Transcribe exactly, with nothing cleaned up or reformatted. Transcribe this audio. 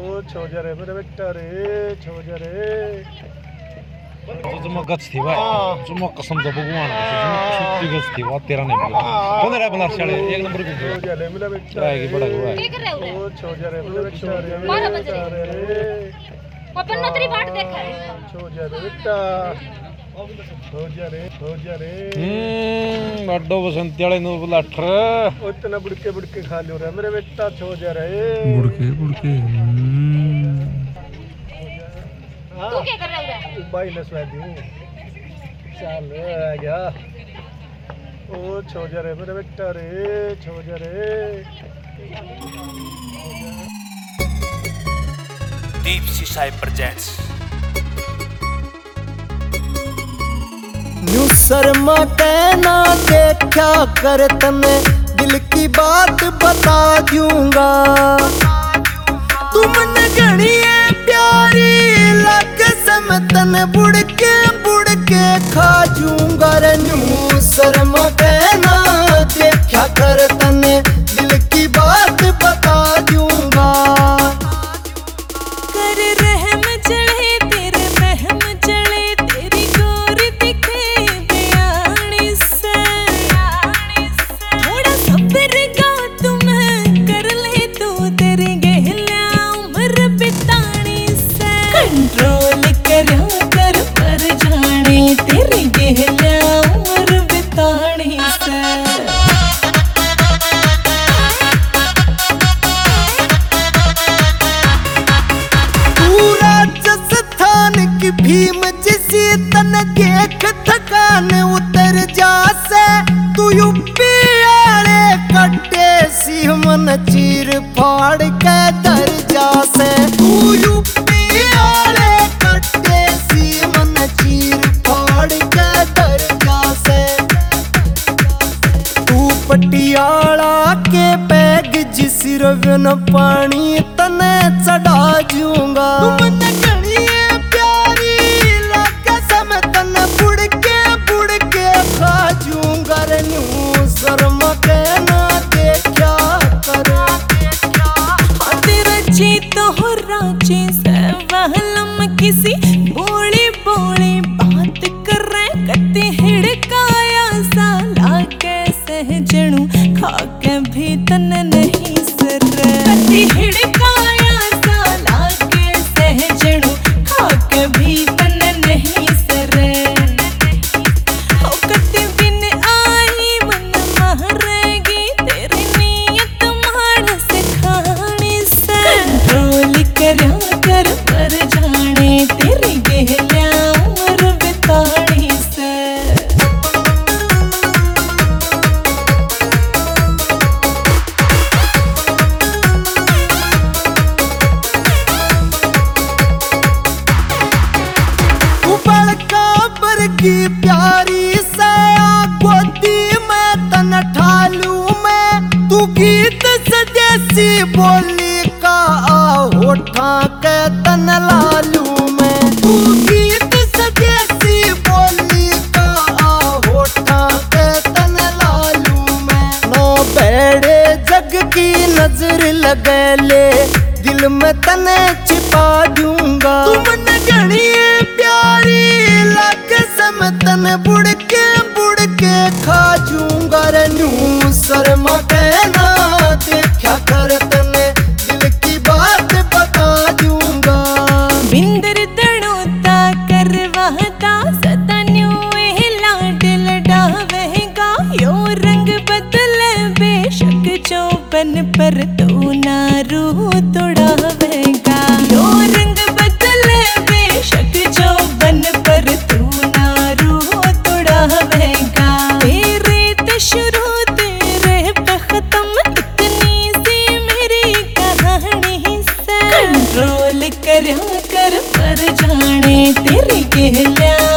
छो जा रे मेरे बेटा रे छो जा रे जुम्मा गच थी वा जुम्मा कसम तो भगवान जुम्मा गच थी वा तेरा नहीं मिला कौन रहा बना शाले एक नंबर पे छो जा रे मेरा बेटा आएगी बड़ा हुआ है छो जा रे मेरे बेटा रे बारह बज रहे अपन नौतरी बाट देखा है छो जा रे बेटा छो जा रे छो जा रे हम्म बड्डो बसंती वाले नूर बुला अठर ओ इतना बुड़के बुड़के खा लो रे मेरे बेटा छो जा रे बुड़के बुड़के तू क्या कर रहा है भाई नसवा दूं चल आ गया ओ छो जा रे मेरे बेटा रे छो जा रे दीप सिसाई प्रेजेंट्स न्यू शर्मा कहना देखा कर तने दिल की बात बता दूंगा तुमने घनी है प्यारी लग सम तने बुड़ के बुड़ के खा जूंगा रे न्यू शर्मा कहना देखा कर तने दिल की बात बता दूंगा कर रहम चढ़े तेरे रहम चढ़े तेरी गोरी दिखे बयानी से थोड़ा सब्र का तुम कर ले तू तेरी गहला उम्र बितानी से कंट्रोल करो कर पर जाने तेरी गहला उम्र बितानी से भीम जिसी तन देख थकान उतर जासे तू यूपी आले कट्टे सी मन चीर फाड़ के दर जासे तू यूपी आले कट्टे सी मन चीर फाड़ के दर जासे तू पटियाला के पैग जिस रवन पानी तने चढ़ा जूंगा तुमने घनी शर्मा कहना देखा करो तेरा जी तो हो राजी से वहलम किसी बोली बोली बात कर रहे कते हिड़काया साला कैसे जणू खा के भी तन नहीं सर कते हिड़काया साला कैसे जणू खा के भी तन नहीं सर कर पर जाने तेरी गहला उम्र बितानी से उबल काबर की प्यारी से गोदी में तन ठालू में तू गीत सजेसी बोली का होठा के तन लालू में तू गीत सजेसी बोली का होठा के तन लालू में नो बेड़े जग की नजर लगे ले दिल में तने छिपा दूंगा तुमने घनी प्यारी लग सम तन बुड़ के बुड़ के खा जूंगा रे न्यू शर्मा कहना देखा कर तने दिल की बात बता दूंगा बिंदर दड़ोता करवाता सदा न्यू लाड लडावेगा यो रंग बदले बेशक चौबन पर तू ना रूह तोड़ावेगा यो रंग बदले बेशक चौबन पर तू ना रूह तोड़ावेगा तेरे ते शुरू तेरे पे खत्म इतनी सी मेरी कहानी से कंट्रोल कर कर पर जाने तेरी गहला